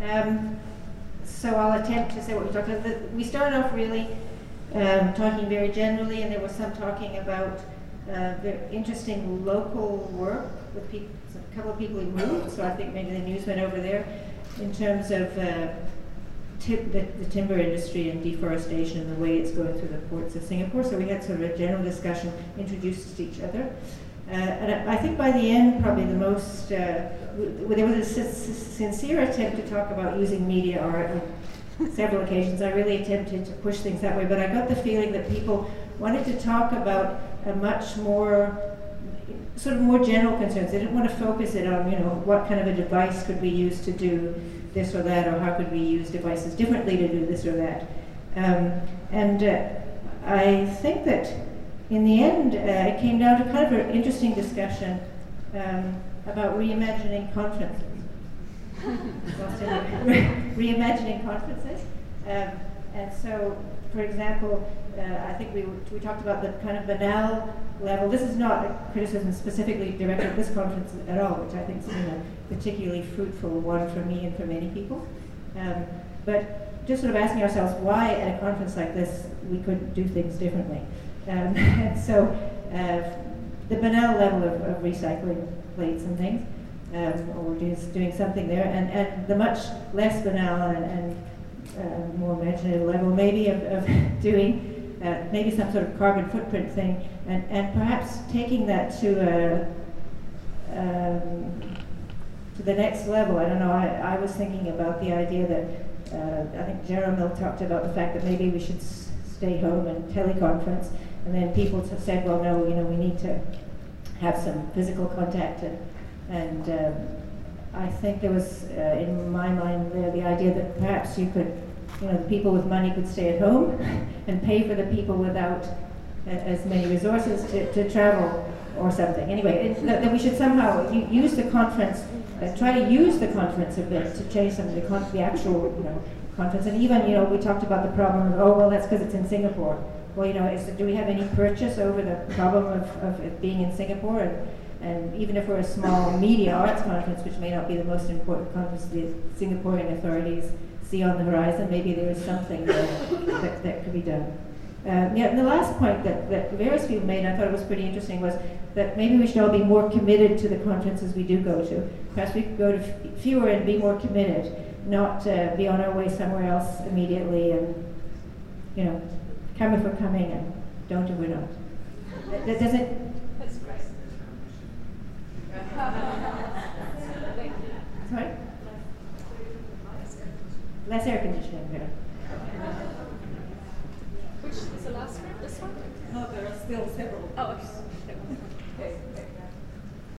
So I'll attempt to say what we talked about. We started off really talking very generally, and there was some talking about very interesting local work with people, a couple of people who moved, so I think maybe the news went over there, in terms of the timber industry and deforestation and the way it's going through the ports of Singapore. So we had sort of a general discussion, introduced to each other. And I think by the end, probably the most, there was a sincere attempt to talk about using media art on several occasions. I really attempted to push things that way, but I got the feeling that people wanted to talk about a much more, sort of more general concerns. They didn't want to focus it on, what kind of a device could we use to do this or that, or how could we use devices differently to do this or that. I think that in the end, it came down to kind of an interesting discussion about reimagining conferences. Reimagining conferences. And so, for example, I think we talked about the kind of banal level. This is not a criticism specifically directed at this conference at all, which I think has been a particularly fruitful one for me and for many people. But just sort of asking ourselves why at a conference like this we couldn't do things differently. And so the banal level of recycling plates and things, or just doing something there, and the much less banal and more imaginative level maybe of doing maybe some sort of carbon footprint thing, and perhaps taking that to the next level. I don't know, I was thinking about the idea that I think Jeremy talked about the fact that maybe we should stay home and teleconference. And then people said, well, no, we need to have some physical contact. And I think there was, in my mind, the idea that perhaps you could, the people with money could stay at home and pay for the people without as many resources to travel or something. Anyway, that we should somehow use the conference, try to use the conference a bit to change some of the actual, conference. And even, we talked about the problem of, oh, well, that's because it's in Singapore. Well, do we have any purchase over the problem of it being in Singapore? And even if we're a small media arts conference, which may not be the most important conference the Singaporean authorities see on the horizon, maybe there is something that could be done. And the last point that various people made, and I thought it was pretty interesting, was that maybe we should all be more committed to the conferences we do go to. Perhaps we could go to fewer and be more committed, not be on our way somewhere else immediately and, come if we're coming and don't if we're not. That doesn't... That's great. Sorry? Less air conditioning there. Which is the last one? This one? No, there are still several. Oh, okay.